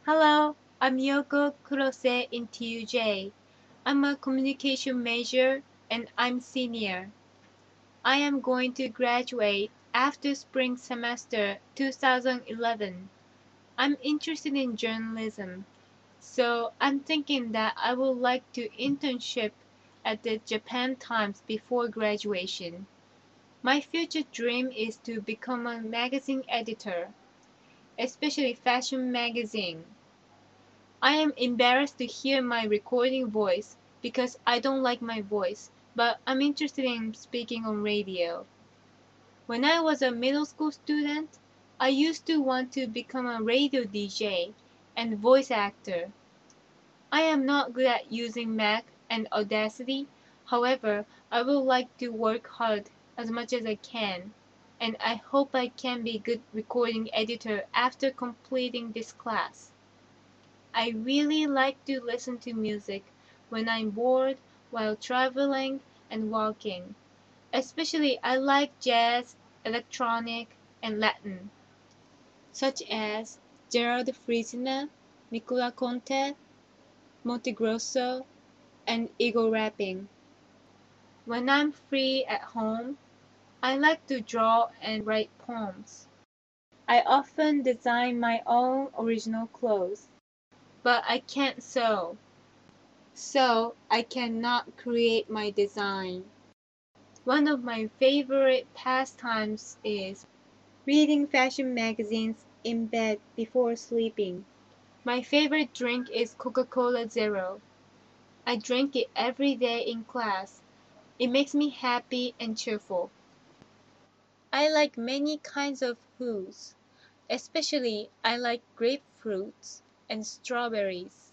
Hello, I'm Yoko Kurose in TUJ. I'm a communication major and I'm senior. I am going to graduate after spring semester 2011. I'm interested in journalism, so I'm thinking that I would like to internship at the Japan Times before graduation. My future dream is to become a magazine editor, especially fashion magazine. I am embarrassed to hear my recording voice because I don't like my voice, but I'm interested in speaking on radio. When I was a middle school student, I used to want to become a radio DJ and voice actor. I am not good at using Mac and Audacity. However, I would like to work hard as much as I can, and I hope I can be a good recording editor after completing this class. I really like to listen to music when I'm bored while traveling and walking. Especially I like jazz, electronic, and Latin, such as Gerald Frisina, Nicola Conte, Montegrosso, and Eagle rapping. When I'm free at home, I like to draw and write poems. I often design my own original clothes, but I can't sew, so I cannot create my design. One of my favorite pastimes is reading fashion magazines in bed before sleeping. My favorite drink is Coca-Cola Zero. I drink it every day in class. It makes me happy and cheerful. I like many kinds of foods. Especially I like grapefruits and strawberries.